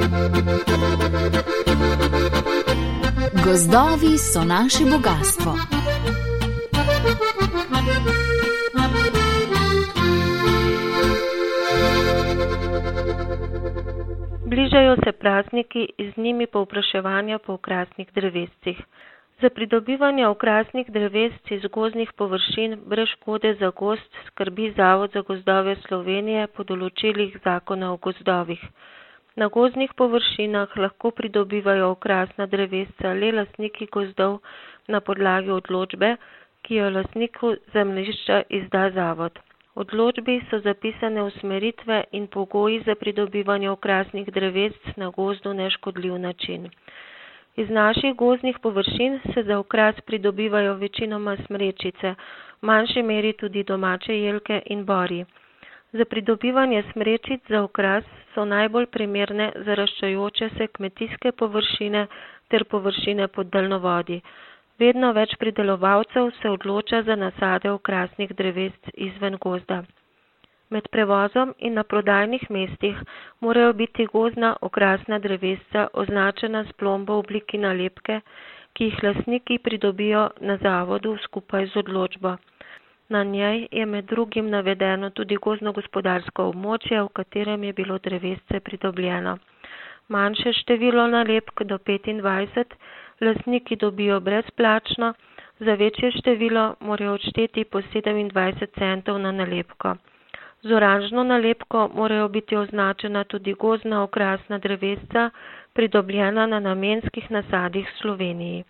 Gozdovi so naše bogastvo. Bližajo se prazniki in z njimi povpraševanja po okrasnih drevescih. Za pridobivanje okrasnih drevesc iz gozdnih površin brez škode za gozd skrbi Zavod za gozdove Slovenije po določilih Zakona o gozdovih. Na gozdnih površinah lahko pridobivajo okrasna drevesca le lastniki gozdov na podlagi odločbe, ki jo lastniku zemljišča izda zavod. V odločbi so zapisane usmeritve in pogoji za pridobivanje okrasnih drevesc na gozdu neškodljiv način. Iz naših gozdnih površin se za okras pridobivajo večinoma smrečice, v manjši meri tudi domače jelke in borji. Za pridobivanje smrečic za okras so najbolj primerne zaraščajoče se kmetijske površine ter površine pod daljnovodi. Vedno več pridelovalcev se odloča za nasade okrasnih drevesc izven gozda. Med prevozom in na prodajnih mestih morajo biti gozdna okrasna drevesca označena s plombo v obliki nalepke, ki jih lastniki pridobijo na zavodu skupaj z odločbo. Na njej je med drugim navedeno tudi gozdno-gospodarsko območje, v katerem je bilo drevesce pridobljeno. Manjše število nalepk do 25 lastniki dobijo brezplačno, za večje število morajo odšteti po 27 centov na nalepko. Z oranžno nalepko morajo biti označena tudi gozdna okrasna drevesca, pridobljena na namenskih nasadih v Sloveniji.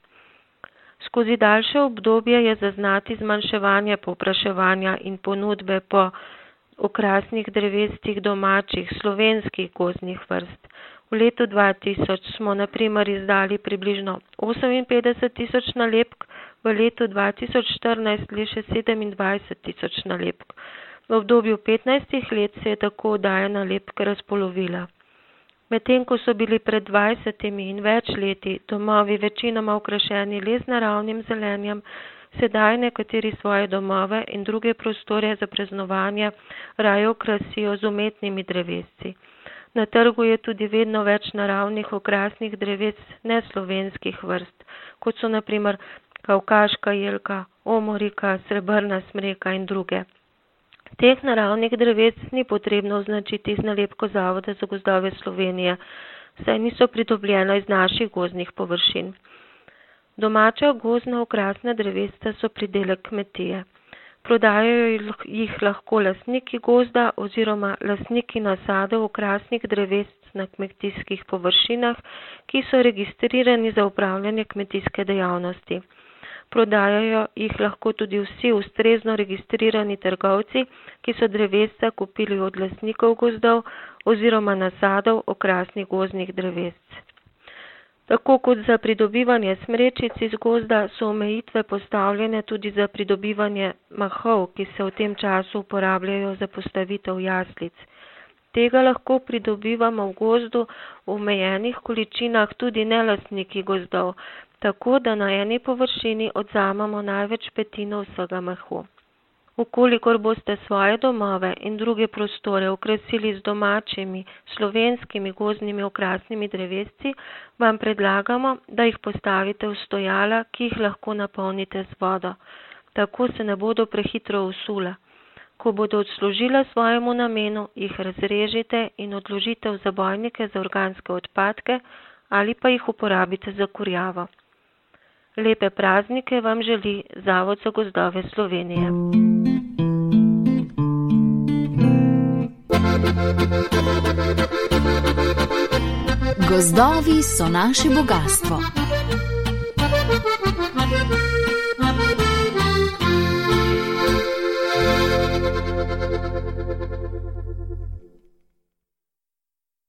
Skozi daljše obdobje je zaznati zmanjševanje povpraševanja in ponudbe po okrasnih drevescih domačih slovenskih gozdnih vrst. V letu 2000 smo na primer izdali približno 58 tisoč nalepk, v letu 2014 le še 27 tisoč nalepk. V obdobju 15 let se je tako oddaja nalepk razpolovila. Medtem ko so bili pred 20 in več leti domovi večinoma okrašeni le z naravnim zelenjem, sedaj nekateri svoje domove in druge prostore za praznovanje raje okrasijo z umetnimi drevesci. Na trgu je tudi vedno več naravnih okrasnih dreves neslovenskih vrst, kot so na primer kavkaška jelka, omorika, srebrna smreka in druge. Teh naravnih dreves ni potrebno označiti z nalepko Zavoda za gozdove Slovenije, saj niso pridobljena iz naših gozdnih površin. Domača gozdna okrasna drevesca so pridelek kmetije. Prodajajo jih lahko lastniki gozda oziroma lastniki nasadov okrasnih drevesc na kmetijskih površinah, ki so registrirani za upravljanje kmetijske dejavnosti. Prodajajo jih lahko tudi vsi ustrezno registrirani trgovci, ki so drevesca kupili od lastnikov gozdov oziroma nasadov okrasnih gozdnih drevesc. Tako kot za pridobivanje smrečic iz gozda so omejitve postavljene tudi za pridobivanje mahov, ki se v tem času uporabljajo za postavitev jaslic. Tega lahko pridobivamo v gozdu v omejenih količinah tudi nelastniki gozdov, tako da na eni površini odzamemo največ petino vsega mahu. Vkolikor boste svoje domove in druge prostore okrasili z domačimi slovenskimi gozdnimi okrasnimi drevesci, vam predlagamo, da jih postavite v stojala, ki jih lahko napolnite z vodo. Tako se ne bodo prehitro usule. Ko bodo odslužila svojemu namenu, jih razrežite in odložite v zabojnike za organske odpadke ali pa jih uporabite za kurjavo. Lepe praznike vam želi Zavod za gozdove Slovenije. Gozdovi so naše bogastvo.